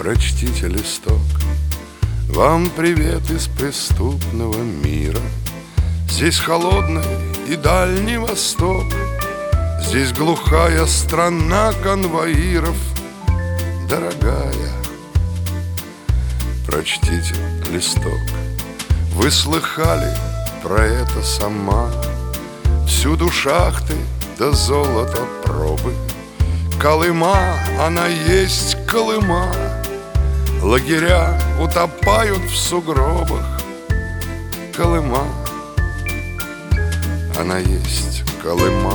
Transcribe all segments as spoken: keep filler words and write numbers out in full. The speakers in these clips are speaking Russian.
Прочтите листок. Вам привет из преступного мира. Здесь холодный и Дальний Восток. Здесь глухая страна конвоиров. Дорогая, прочтите листок. Вы слыхали про это сама? Всюду шахты да золото пробы. Колыма, она есть Колыма. Лагеря утопают в сугробах. Колыма, она есть Колыма.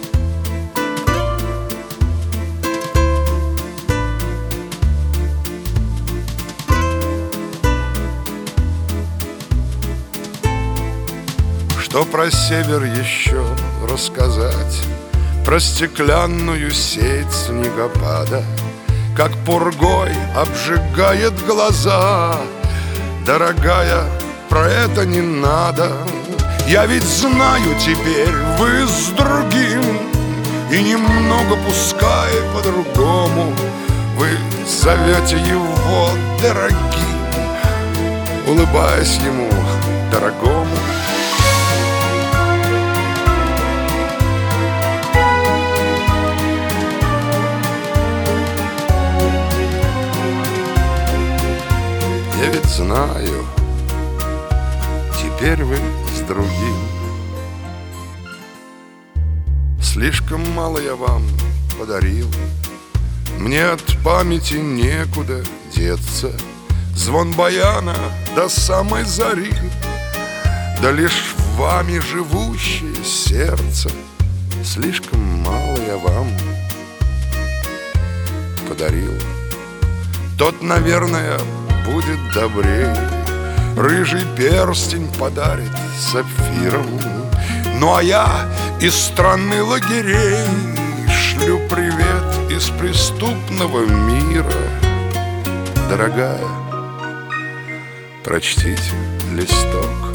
Что про север еще рассказать? Про стеклянную сеть снегопада, как пургой обжигает глаза. Дорогая, про это не надо. Я ведь знаю теперь, вы с другим. И немного, пускай по-другому, вы зовете его дорогим, улыбаясь ему дорогому. Я ведь знаю, теперь вы с другим. Слишком мало я вам подарил. Мне от памяти некуда деться. Звон баяна до самой зари, да лишь вами живущее сердце. Слишком мало я вам подарил. Тот, наверное, будет добрей, рыжий перстень подарит сапфиром. Ну а я из страны лагерей шлю привет из преступного мира. Дорогая, прочтите листок.